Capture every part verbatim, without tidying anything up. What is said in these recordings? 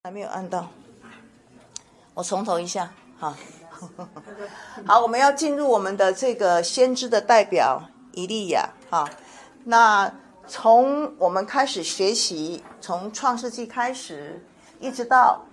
还没有按到，我从头一下哈。好，我们要进入我们的这个先知的代表以利亚哈。那从我们开始学习，从创世纪开始，一直到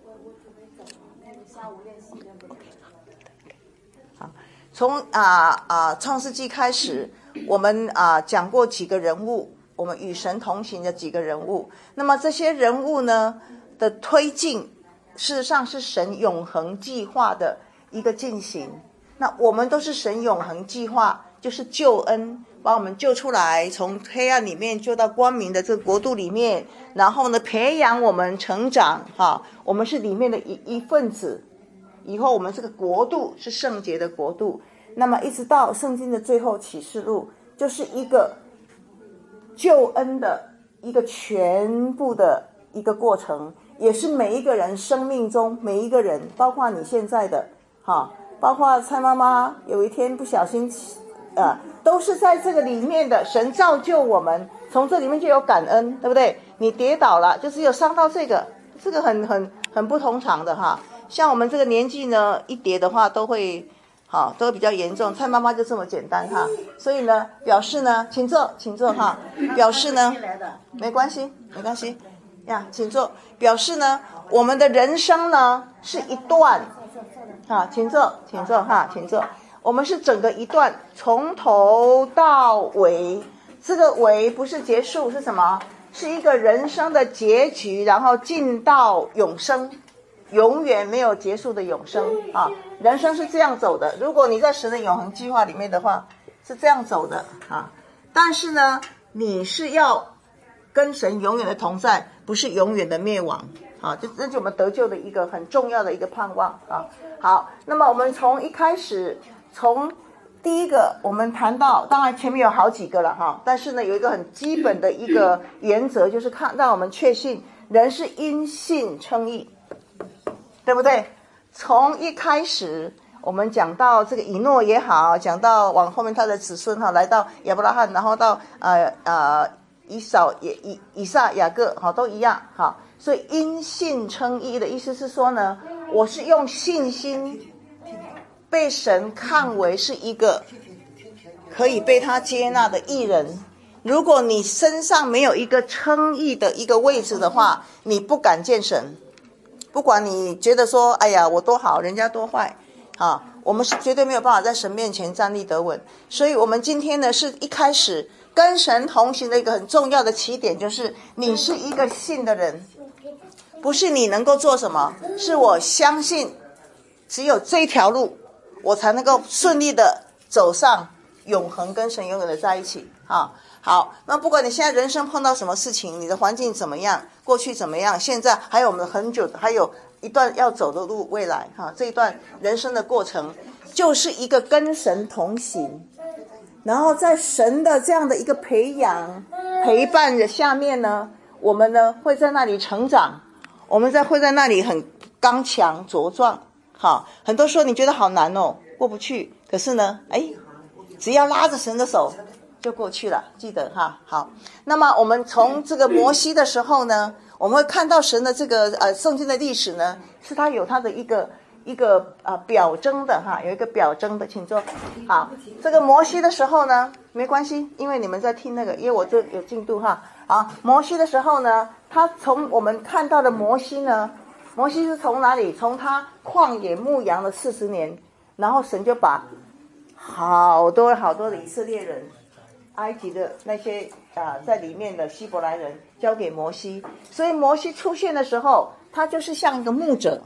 好，从啊啊创世纪开始，我们啊讲过几个人物，我们与神同行的几个人物。那么这些人物呢的推进，事实上是神永恒计划的一个进行。那我们都是神永恒计划，就是救恩，把我们救出来，从黑暗里面救到光明的这个国度里面，然后呢培养我们成长哈，我们是里面的一一份子。以后我们这个国度是圣洁的国度。那么一直到圣经的最后启示录，就是一个救恩的一个全部的一个过程，也是每一个人生命中每一个人，包括你现在的哈，包括蔡妈妈有一天不小心呃，都是在这个里面的。神造就我们，从这里面就有感恩，对不对？你跌倒了，就是有伤到这个，这个很很很不同常的哈。像我们这个年纪呢，一跌的话都会好，都会比较严重。蔡妈妈就这么简单哈，所以呢，表示呢，请坐，请坐哈。表示呢，没关系，没关系呀，请坐。表示呢，我们的人生呢是一段，哈，请坐，请坐哈，请坐。我们是整个一段，从头到尾，这个尾不是结束，是什么？是一个人生的结局，然后进到永生。永远没有结束的永生啊！人生是这样走的。如果你在神的永恒计划里面的话，是这样走的啊。但是呢，你是要跟神永远的同在，不是永远的灭亡啊！这这是我们得救的一个很重要的一个盼望啊。好，那么我们从一开始，从第一个我们谈到，当然前面有好几个了哈，但是呢，有一个很基本的一个原则，就是看让我们确信人是因信称义。对不对？从一开始我们讲到这个以诺也好，讲到往后面他的子孙哈，来到亚伯拉罕，然后到呃呃以扫也以以撒雅各哈，都一样哈。所以因信称义的意思是说呢，我是用信心被神看为是一个可以被他接纳的义人。如果你身上没有一个称义的一个位置的话，你不敢见神。不管你觉得说，哎呀，我多好，人家多坏，啊，我们是绝对没有办法在神面前站立得稳。所以我们今天呢，是一开始跟神同行的一个很重要的起点，就是你是一个信的人，不是你能够做什么，是我相信只有这条路，我才能够顺利的走上永恒，跟神永远的在一起啊。好，那不管你现在人生碰到什么事情，你的环境怎么样，过去怎么样，现在还有我们很久，还有一段要走的路，未来哈，这一段人生的过程，就是一个跟神同行，然后在神的这样的一个培养陪伴的下面呢，我们呢会在那里成长，我们在会在那里很刚强茁壮。好，很多时候你觉得好难哦，过不去，可是呢，哎，只要拉着神的手就过去了，记得哈。好，那么我们从这个摩西的时候呢，我们会看到神的这个呃圣经的历史呢，是他有他的一个一个呃表征的哈，有一个表征的，请坐。好，这个摩西的时候呢，没关系，因为你们在听那个，因为我这有进度哈。好，摩西的时候呢，他从我们看到的摩西呢，摩西是从哪里？从他旷野牧羊了四十年，然后神就把好多好多的以色列人。埃及的那些啊、呃，在里面的希伯来人交给摩西，所以摩西出现的时候，他就是像一个牧者，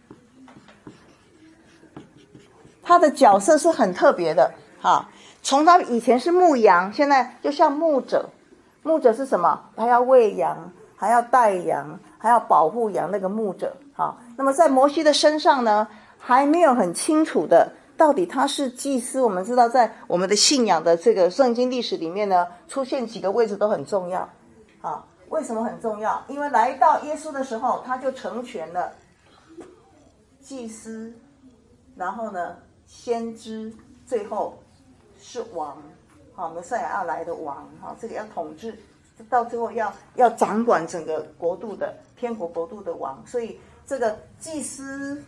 他的角色是很特别的哈。从他以前是牧羊，现在就像牧者。牧者是什么？还要喂羊，还要带羊，还要保护羊，那个牧者哈。那么在摩西的身上呢，还没有很清楚的。到底他是祭司？我们知道在我们的信仰的这个圣经历史里面呢，出现几个位置都很重要啊。为什么很重要？因为来到耶稣的时候，他就成全了祭司，然后呢先知，最后是王，好，弥赛亚要来的王，好，这个要统治到最后要要掌管整个国度的天国国度的王。所以这个祭司，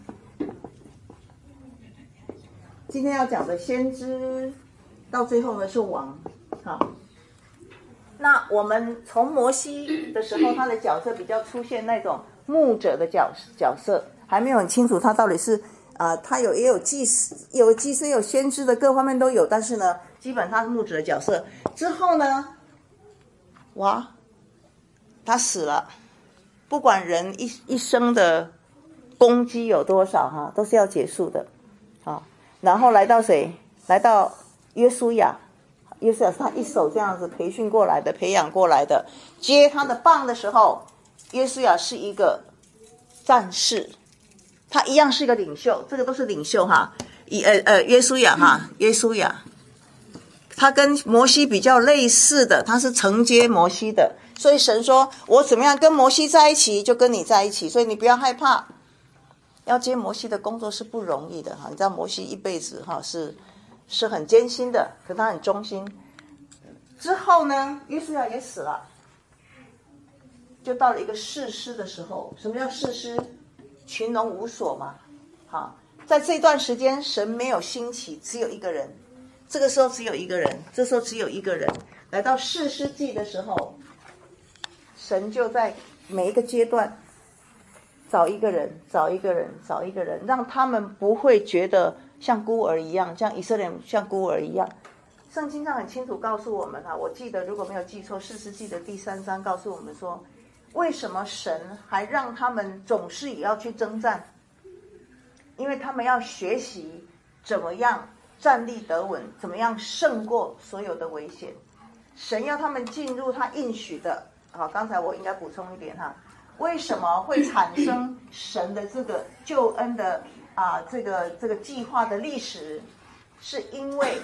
今天要讲的先知，到最后呢是王。好，那我们从摩西的时候，他的角色比较出现那种牧者的角角色，还没有很清楚他到底是啊、呃，他有也有祭司，有祭司，有先知的，各方面都有，但是呢，基本他是牧者的角色。之后呢，哇，他死了，不管人一一生的功绩有多少哈，都是要结束的。好，然后来到谁？来到约书亚。约书亚是他一手这样子培训过来的，培养过来的。接他的棒的时候，约书亚是一个战士，他一样是一个领袖，这个都是领袖哈。以呃呃约书亚哈，约书亚，他跟摩西比较类似的，他是承接摩西的，所以神说我怎么样跟摩西在一起，就跟你在一起，所以你不要害怕。要接摩西的工作是不容易的哈，你知道摩西一辈子哈是。是很艰辛的，可他很忠心。之后呢，约书亚也死了，就到了一个士师的时候。什么叫士师？群龙无首嘛。好，在这段时间，神没有兴起，只有一个人。这个时候只有一个人，这时候只有一个人。来到士师记的时候，神就在每一个阶段找一个人，找一个人，找一个人，让他们不会觉得像孤儿一样，像以色列人像孤儿一样。圣经上很清楚告诉我们啊，我记得如果没有记错，士师记的第三章告诉我们说，为什么神还让他们总是也要去征战？因为他们要学习怎么样站立得稳，怎么样胜过所有的危险。神要他们进入他应许的。好，刚才我应该补充一点哈，为什么会产生神的这个救恩的啊，这个这个计划的历史，是因为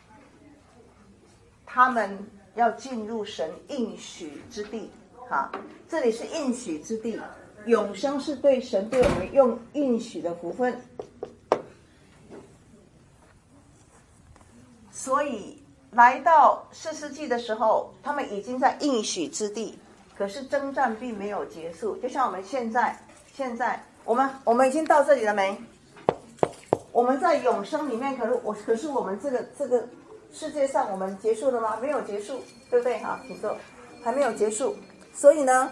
他们要进入神应许之地。哈，这里是应许之地，永生是对神对我们用应许的福分。所以来到士师记的时候，他们已经在应许之地，可是征战并没有结束。就像我们现在，现在我们我们已经到这里了没？我们在永生里面，可是我可是我们这个这个世界上，我们结束了吗？没有结束，对不对？好，请坐，还没有结束。所以呢，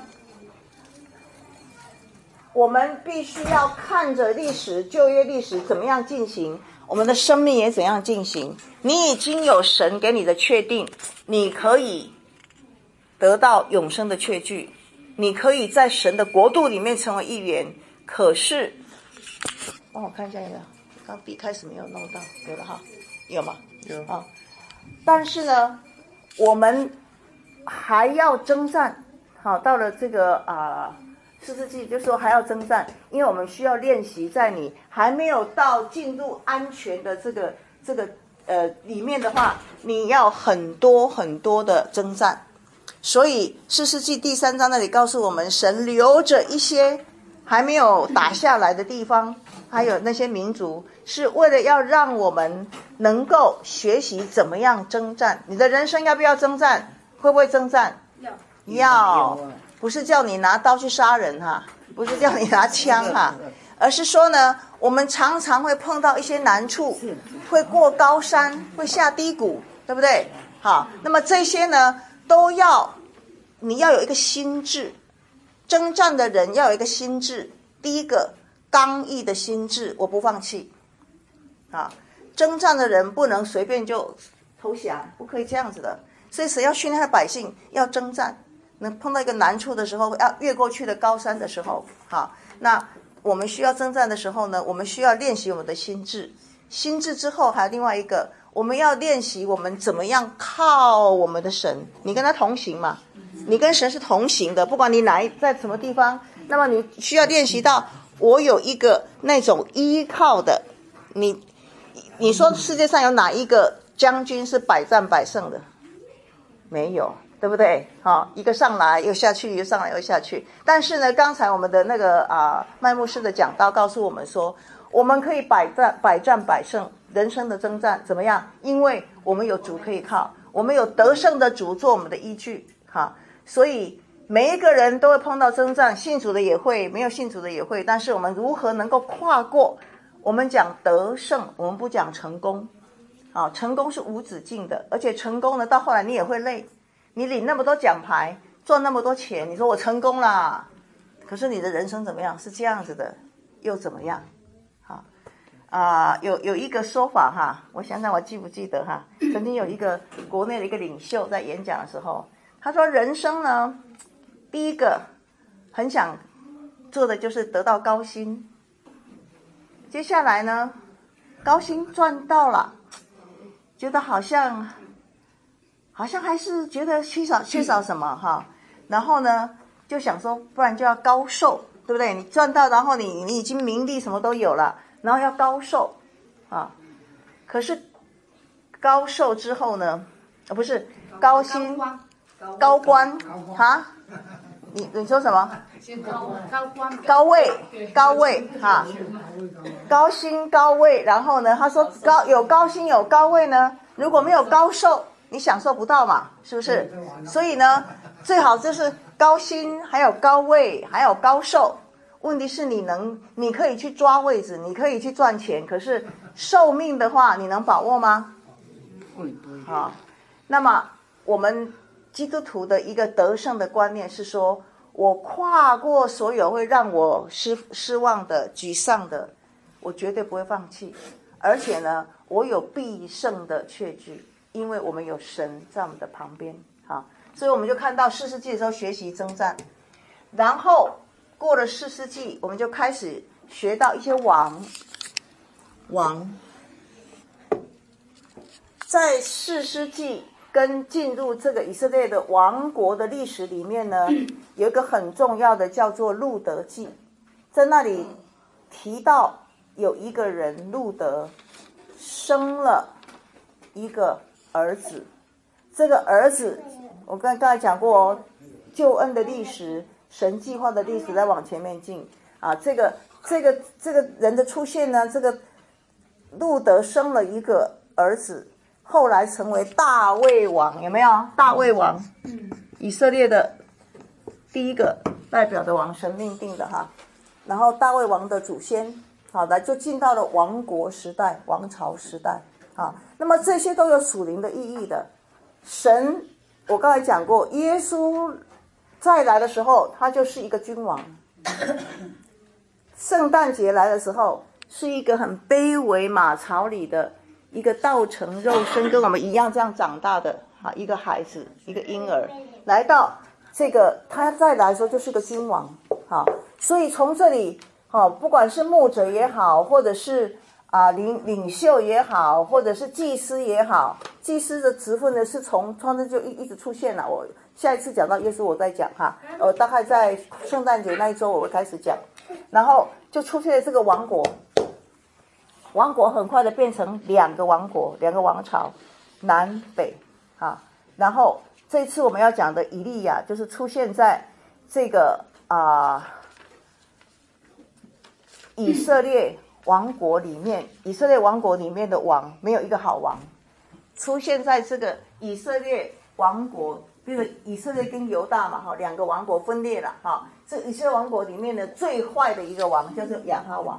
我们必须要看着历史，旧约历史怎么样进行，我们的生命也怎样进行。你已经有神给你的确定，你可以得到永生的确据，你可以在神的国度里面成为一员。可是，帮我看一下有没有，刚笔开始没有弄到，有了哈，有吗？ 有啊。但是呢，我们还要征战。好，到了这个啊。士师记就说还要征战，因为我们需要练习，在你还没有到进入安全的这个这个呃里面的话，你要很多很多的征战。所以士师记第三章那里告诉我们，神留着一些还没有打下来的地方，还有那些民族，是为了要让我们能够学习怎么样征战。你的人生要不要征战？会不会征战？ 要要。不是叫你拿刀去杀人哈，不是叫你拿枪哈，而是说呢，我们常常会碰到一些难处，会过高山，会下低谷，对不对？好，那么这些呢，都要你要有一个心智，征战的人要有一个心智。第一个，刚毅的心智，我不放弃。啊，征战的人不能随便就投降，不可以这样子的。所以神要训练他的百姓要征战。能碰到一个难处的时候，要越过去的高山的时候，好，那我们需要征战的时候呢，我们需要练习我们的心智。心智之后还有另外一个，我们要练习我们怎么样靠我们的神。你跟他同行嘛，你跟神是同行的，不管你哪一在什么地方，那么你需要练习到我有一个那种依靠的。你你说世界上有哪一个将军是百战百胜的？没有。对不对？好，一个上来又下去，又上来又下去。但是呢，刚才我们的那个啊麦牧师的讲道告诉我们说，我们可以百战百战百胜，人生的征战怎么样？因为我们有主可以靠，我们有得胜的主做我们的依据。好， 所以每一个人都会碰到征战，信主的也会，没有信主的也会。但是我们如何能够跨过？我们讲得胜，我们不讲成功。啊，成功是无止境的，而且成功呢，到后来你也会累。你领那么多奖牌，赚那么多钱，你说我成功啦，可是你的人生怎么样？是这样子的，又怎么样？好啊、呃，有有一个说法哈，我想想我记不记得哈？曾经有一个国内的一个领袖在演讲的时候，他说人生呢，第一个很想做的就是得到高薪，接下来呢，高薪赚到了，觉得好像好像还是觉得缺少缺少什么哈，然后呢就想说，不然就要高寿，对不对？你赚到，然后你你已经名利什么都有了，然后要高寿啊。可是高寿之后呢，啊不是高薪高官啊？你你说什么？ 高官高位高位哈，高薪高位，然后呢，他说高有高薪有高位呢，如果没有高寿，你享受不到嘛，是不是？所以呢，最好就是高薪，还有高位，还有高寿。问题是你能，你可以去抓位置，你可以去赚钱，可是寿命的话，你能把握吗？好，那么我们基督徒的一个得胜的观念是说，我跨过所有会让我失失望的、沮丧的，我绝对不会放弃。而且呢，我有必胜的确据，因为我们有神在我们的旁边。好，所以我们就看到四世纪的时候学习征战，然后过了四世纪，我们就开始学到一些王王，在四世纪跟进入这个以色列的王国的历史里面呢，有一个很重要的叫做路德记，在那里提到有一个人路德生了一个儿子，这个儿子我刚刚才讲过哦，救恩的历史，神计划的历史在往前面进啊。这个这个这个人的出现呢，这个路德生了一个儿子，后来成为大卫王，有没有？大卫王，以色列的第一个代表的王，神命定的哈。然后大卫王的祖先，好的，就进到了王国时代、王朝时代啊。那么这些都有属灵的意义的。神，我刚才讲过，耶稣再来的时候，他就是一个君王。圣诞节来的时候，是一个很卑微马槽里的一个道成肉身，跟我们一样这样长大的啊，一个孩子，一个婴儿，来到这个他再来的时候就是个君王。好，所以从这里，好，不管是牧者也好，或者是啊领领袖也好，或者是祭司也好，祭司的职分呢是从创世就一一直出现了。我下一次讲到耶稣我再讲哈，呃，大概在圣诞节那一周我会开始讲，然后就出现了这个王国。王国很快的变成两个王国，两个王朝，南北啊。然后这次我们要讲的以利亚，就是出现在这个啊、呃、以色列王国里面，以色列王国里面的王没有一个好王，出现在这个以色列王国，比如以色列跟犹大嘛，哈，两个王国分裂了哈。这以色列王国里面的最坏的一个王叫做亚哈王。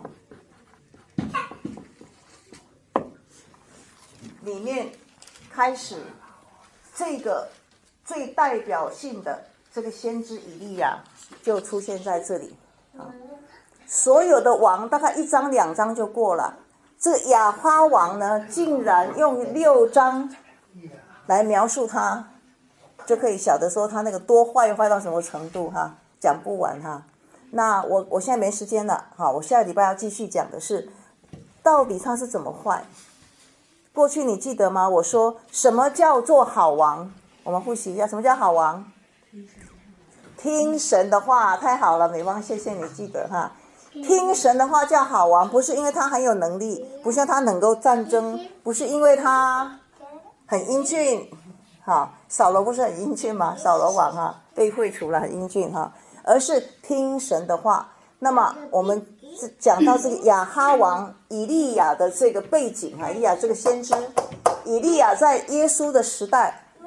里面开始这个最代表性的这个先知以利亚就出现在这里啊。所有的王大概一章两章就过了，这个亚哈王呢，竟然用六章来描述他，就可以晓得说他那个多坏坏到什么程度哈，讲不完哈。那我我现在没时间了，好，我下个礼拜要继续讲的是，到底他是怎么坏。过去你记得吗？我说什么叫做好王？我们复习一下，什么叫好王？听神的话，太好了，美芳，谢谢你记得哈。听神的话叫好王，不是因为他很有能力，不是他能够战争，不是因为他很英俊，哈，扫罗不是很英俊吗？扫罗王哈被废除了，很英俊哈，而是听神的话。那么我们讲到这个亚哈王以利亚的这个背景啊，以利亚这个先知，以利亚在耶稣的时代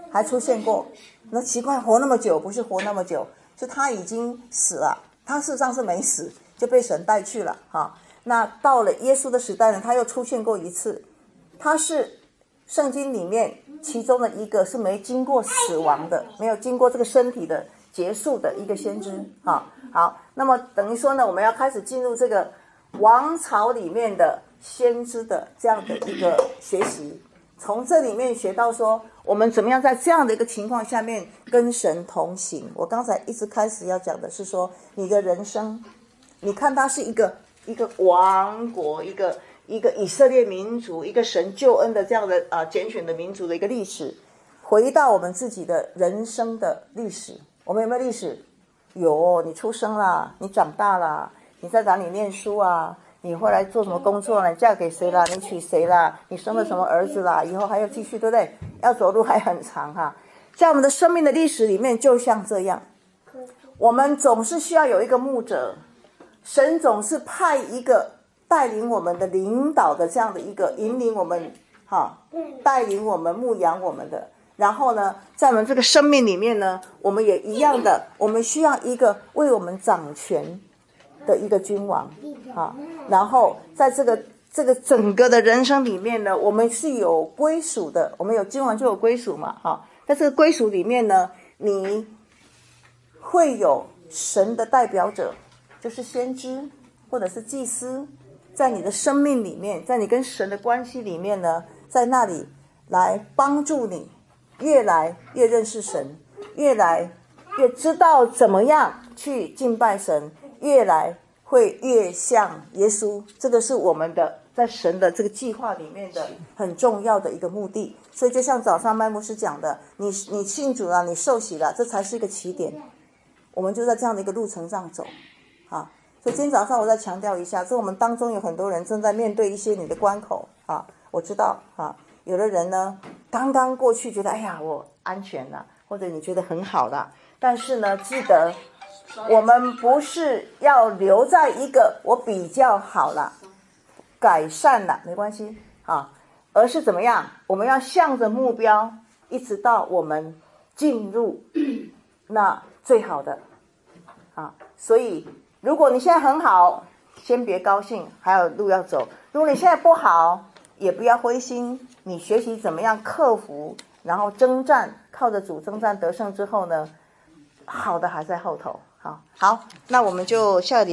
还出现过。那奇怪，活那么久，不是活那么久，就他已经死了，他事实上是没死，就被神带去了哈。那到了耶稣的时代呢，他又出现过一次，他是圣经里面其中的一个是没经过死亡的，没有经过这个身体的结束的一个先知哈。好，那么等于说呢，我们要开始进入这个王朝里面的先知的这样的一个学习，从这里面学到说我们怎么样在这样的一个情况下面跟神同行。我刚才一直开始要讲的是说，你的人生，你看它是一个一个王国，一个一个以色列民族，一个神救恩的这样的啊拣选的民族的一个历史。回到我们自己的人生的历史，我们有没有历史？有，你出生啦，你长大啦，你在哪里念书啊？你后来做什么工作啦？你嫁给谁啦？你娶谁啦？你生了什么儿子啦？以后还要继续，对不对？要走路还很长哈。在我们的生命的历史里面，就像这样，我们总是需要有一个牧者，神总是派一个带领我们的领导的这样的一个引领我们哈，带领我们牧养我们的。然后呢，在我们这个生命里面呢，我们也一样的，我们需要一个为我们掌权的一个君王啊。然后在这个这个整个的人生里面呢，我们是有归属的，我们有君王就有归属嘛哈。在这个归属里面呢，你会有神的代表者，就是先知或者是祭司，在你的生命里面，在你跟神的关系里面呢，在那里来帮助你越来越认识神，越来越知道怎么样去敬拜神，越来会越像耶稣。这个是我们的在神的这个计划里面的很重要的一个目的。所以就像早上麦牧师讲的，你你信主了，你受洗了，这才是一个起点，我们就在这样的一个路程上走啊。所以今天早上我再强调一下，这我们当中有很多人正在面对一些你的关口啊，我知道啊，有的人呢刚刚过去觉得哎呀我安全了，或者你觉得很好了，但是呢记得我们不是要留在一个我比较好了改善了没关系啊，而是怎么样，我们要向着目标一直到我们进入那最好的啊。所以如果你现在很好，先别高兴，还有路要走。如果你现在不好，也不要灰心，你学习怎么样克服，然后征战，靠着主征战得胜之后呢，好的还在后头。好，好，那我们就下个礼拜